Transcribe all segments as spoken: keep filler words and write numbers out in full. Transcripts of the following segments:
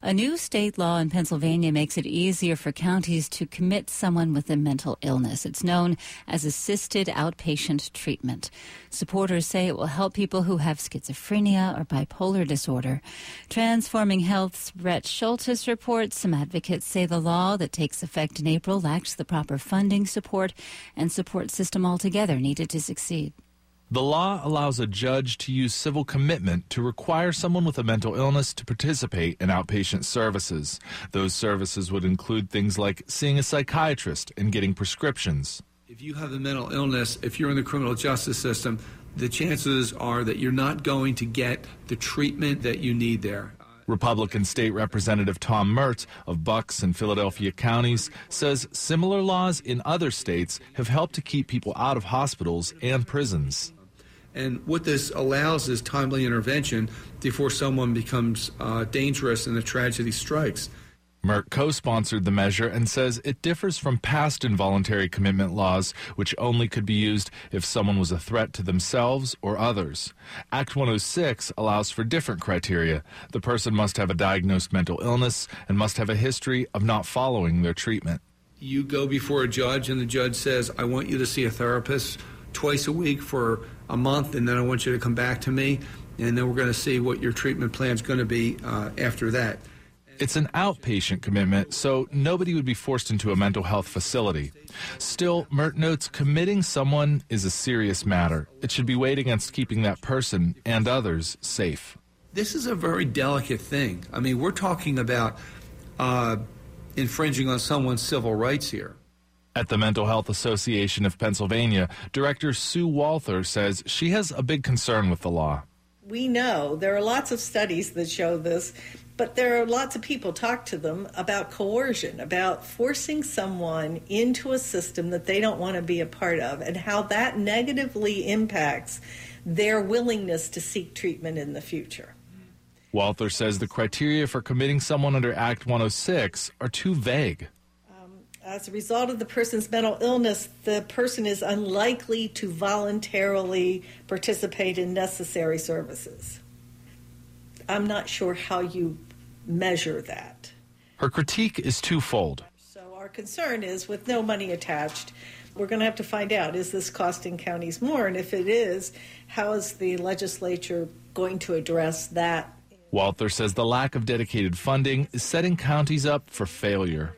A new state law in Pennsylvania makes it easier for counties to commit someone with a mental illness. It's known as assisted outpatient treatment. Supporters say it will help people who have schizophrenia or bipolar disorder. Transforming Health's Brett Schultes reports some advocates say the law that takes effect in April lacks the proper funding, support, and support system altogether needed to succeed. The law allows a judge to use civil commitment to require someone with a mental illness to participate in outpatient services. Those services would include things like seeing a psychiatrist and getting prescriptions. If you have a mental illness, if you're in the criminal justice system, the chances are that you're not going to get the treatment that you need there. Republican State Representative Tom Mertz of Bucks and Philadelphia counties says similar laws in other states have helped to keep people out of hospitals and prisons. And what this allows is timely intervention before someone becomes uh, dangerous and a tragedy strikes. Merck co-sponsored the measure and says it differs from past involuntary commitment laws, which only could be used if someone was a threat to themselves or others. Act one oh six allows for different criteria. The person must have a diagnosed mental illness and must have a history of not following their treatment. You go before a judge and the judge says, I want you to see a therapist twice a week for a month, and then I want you to come back to me, and then we're going to see what your treatment plan is going to be uh, after that. It's an outpatient commitment, so nobody would be forced into a mental health facility. Still, Mert notes committing someone is a serious matter. It should be weighed against keeping that person and others safe. This is a very delicate thing. I mean, we're talking about uh, infringing on someone's civil rights here. At the Mental Health Association of Pennsylvania, Director Sue Walther says she has a big concern with the law. We know there are lots of studies that show this, but there are lots of people talk to them about coercion, about forcing someone into a system that they don't want to be a part of, and how that negatively impacts their willingness to seek treatment in the future. Walther says the criteria for committing someone under Act one oh six are too vague. As a result of the person's mental illness, the person is unlikely to voluntarily participate in necessary services. I'm not sure how you measure that. Her critique is twofold. So our concern is, with no money attached, we're going to have to find out, is this costing counties more? And if it is, how is the legislature going to address that? Walther says the lack of dedicated funding is setting counties up for failure.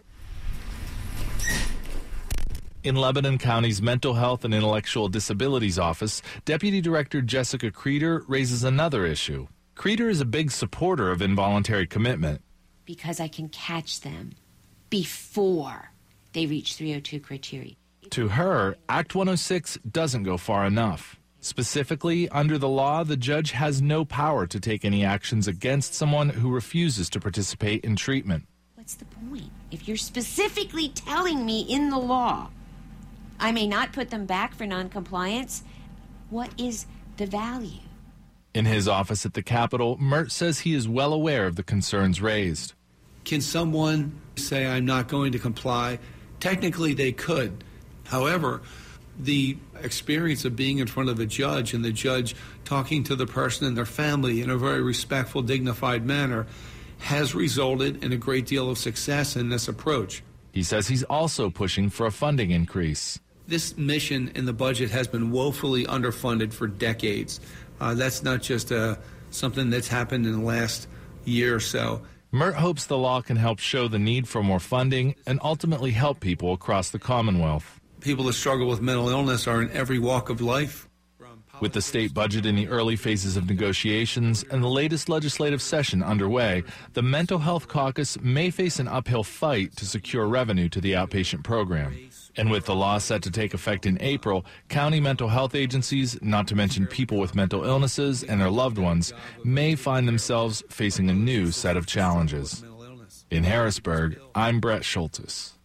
In Lebanon County's Mental Health and Intellectual Disabilities Office, Deputy Director Jessica Creeder raises another issue. Creeder is a big supporter of involuntary commitment. Because I can catch them before they reach three oh two criteria. To her, Act one oh six doesn't go far enough. Specifically, under the law, the judge has no power to take any actions against someone who refuses to participate in treatment. What's the point? If you're specifically telling me in the law I may not put them back for noncompliance, what is the value? In his office at the Capitol, Mert says he is well aware of the concerns raised. Can someone say, I'm not going to comply? Technically, they could. However, the experience of being in front of a judge and the judge talking to the person and their family in a very respectful, dignified manner has resulted in a great deal of success in this approach. He says he's also pushing for a funding increase. This mission in the budget has been woefully underfunded for decades. Uh, that's not just uh, something that's happened in the last year or so. Mert hopes the law can help show the need for more funding and ultimately help people across the Commonwealth. People that struggle with mental illness are in every walk of life. With the state budget in the early phases of negotiations and the latest legislative session underway, the Mental Health Caucus may face an uphill fight to secure revenue to the outpatient program. And with the law set to take effect in April, county mental health agencies, not to mention people with mental illnesses and their loved ones, may find themselves facing a new set of challenges. In Harrisburg, I'm Brett Schultes.